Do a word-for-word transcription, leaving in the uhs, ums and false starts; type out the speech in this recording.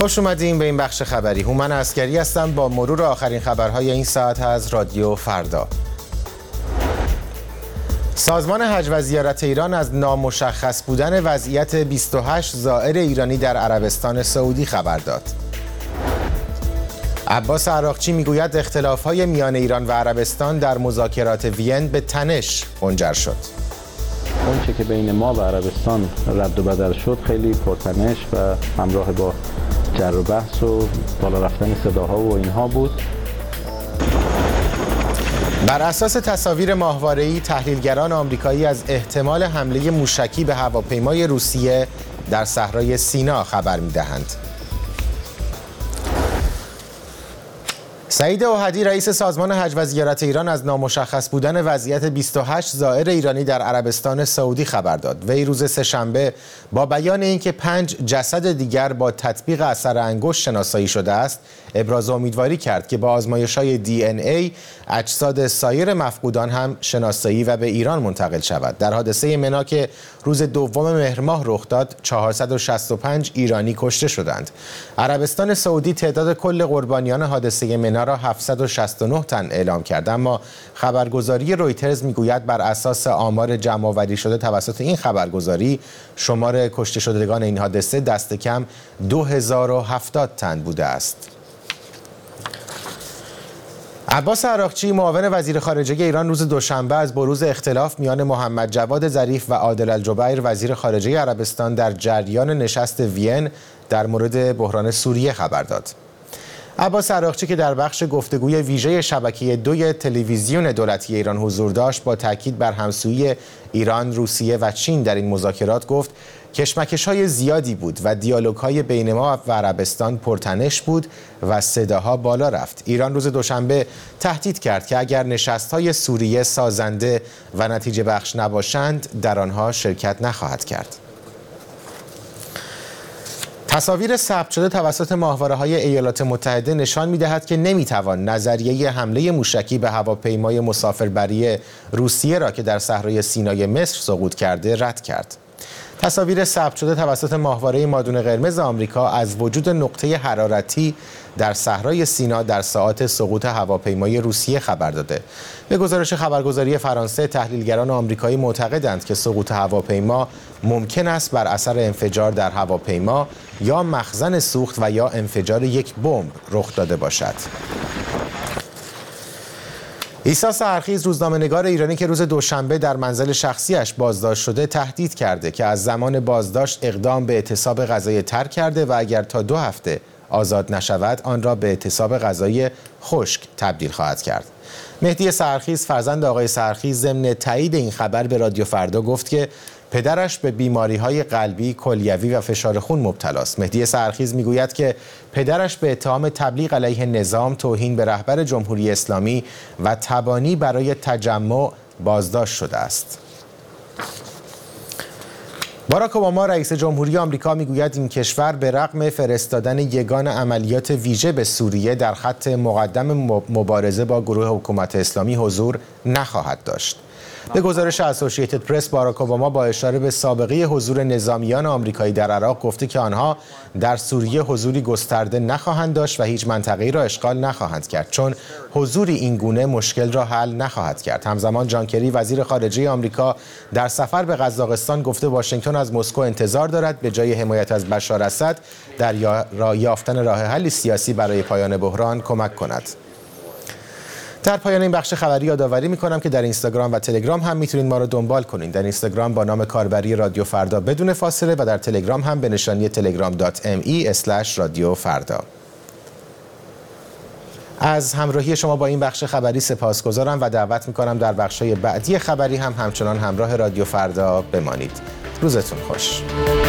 خوش اومدین به این بخش خبری. هومن عسکری هستم با مرور آخرین خبرهای این ساعت از رادیو فردا. سازمان حج و زیارت ایران از نامشخص بودن وضعیت بیست و هشت زائر ایرانی در عربستان سعودی خبر داد. عباس عراقچی میگوید اختلاف‌های میان ایران و عربستان در مذاکرات وین به تنش منجر شد. اونچه که بین ما و عربستان رد و بدل شد خیلی پرتنش و همراه با جر و بحث و بالا رفتن صداها و اینها بود. بر اساس تصاویر ماهواره‌ای تحلیلگران آمریکایی از احتمال حمله موشکی به هواپیمای روسیه در صحرای سینا خبر می‌دهند. سعید اوحدی رئیس سازمان حج و زیارت ایران از نامشخص بودن وضعیت بیست و هشت زائر ایرانی در عربستان سعودی خبر داد. وی روز سه‌شنبه با بیان اینکه پنج جسد دیگر با تطبیق اثر انگشت شناسایی شده است، ابراز امیدواری کرد که با آزمایش‌های دی ان ای اجساد سایر مفقودان هم شناسایی و به ایران منتقل شود. در حادثه منا که روز دوم مهر ماه رخ داد، چهارصد و شصت و پنج ایرانی کشته شدند. عربستان سعودی تعداد کل قربانیان حادثه منا را هفتصد و شصت و نه تن اعلام کرد، اما خبرگزاری رویترز میگوید بر اساس آمار جمع‌آوری شده توسط این خبرگزاری شمار کشته شدگان این حادثه دست کم دو هزار و هفتاد تن بوده است. عباس عراقچی معاون وزیر خارجه ایران روز دوشنبه از بروز اختلاف میان محمد جواد ظریف و عادل الجبیر وزیر خارجه عربستان در جریان نشست وین در مورد بحران سوریه خبر داد. عباس عراقچی که در بخش گفتگوی ویژه شبکه دوی تلویزیون دولتی ایران حضور داشت، با تاکید بر همسویی ایران، روسیه و چین در این مذاکرات گفت کشمکش‌های زیادی بود و دیالوگ‌های بین ما و عربستان پرتنش بود و صداها بالا رفت. ایران روز دوشنبه تهدید کرد که اگر نشست‌های سوریه سازنده و نتیجه بخش نباشند در آنها شرکت نخواهد کرد. تصاویر ثبت شده توسط ماهواره‌های ایالات متحده نشان می‌دهد که نمی‌توان نظریه حمله موشکی به هواپیمای مسافربری روسیه را که در صحرای سینای مصر سقوط کرده رد کرد. تصاویر ثبت شده توسط ماهواره مادون قرمز آمریکا از وجود نقطه حرارتی در صحرای سینا در ساعات سقوط هواپیمای روسیه خبر داده. به گزارش خبرگزاری فرانسه، تحلیلگران آمریکایی معتقدند که سقوط هواپیما ممکن است بر اثر انفجار در هواپیما یا مخزن سوخت و یا انفجار یک بمب رخ داده باشد. عیسی سحرخیز، روزنامه‌نگار ایرانی که روز دوشنبه در منزل شخصیش بازداشت شده، تهدید کرده که از زمان بازداشت اقدام به اعتصاب غذایی ترک کرده و اگر تا دو هفته آزاد نشود آن را به اعتصاب غذایی خشک تبدیل خواهد کرد. مهدی سحرخیز، فرزند آقای سحرخیز، ضمن تایید این خبر به رادیو فردا گفت که پدرش به بیماری‌های قلبی، کلیوی و فشار خون مبتلاست. مهدی سحرخیز میگوید که پدرش به اتهام تبلیغ علیه نظام، توهین به رهبر جمهوری اسلامی و تبانی برای تجمع بازداشت شده است. باراک اوباما رئیس جمهوری آمریکا میگوید این کشور به رغم فرستادن یگان عملیات ویژه به سوریه در خط مقدم مبارزه با گروه حکومت اسلامی حضور نخواهد داشت. به گزارش اسوسییتد پرس، باراک اوباما با اشاره به سابقه حضور نظامیان آمریکایی در عراق گفته که آنها در سوریه حضوری گسترده نخواهند داشت و هیچ منطقه‌ای را اشغال نخواهند کرد، چون حضوری این گونه مشکل را حل نخواهد کرد. همزمان جان کری، وزیر خارجه آمریکا، در سفر به قزاقستان گفته واشنگتن از مسکو انتظار دارد به جای حمایت از بشار اسد در یافتن راه حل سیاسی برای پایان بحران کمک کند. در پایان این بخش خبری یادآوری می‌کنم که در اینستاگرام و تلگرام هم میتونید ما رو دنبال کنید. در اینستاگرام با نام کاربری رادیو فردا بدون فاصله و در تلگرام هم به نشانی تلگرام دات ام ای اسلش رادیو فردا. از همراهی شما با این بخش خبری سپاسگزارم و دعوت می‌کنم در بخش‌های بعدی خبری هم همچنان همراه رادیو فردا بمانید. روزتون خوش.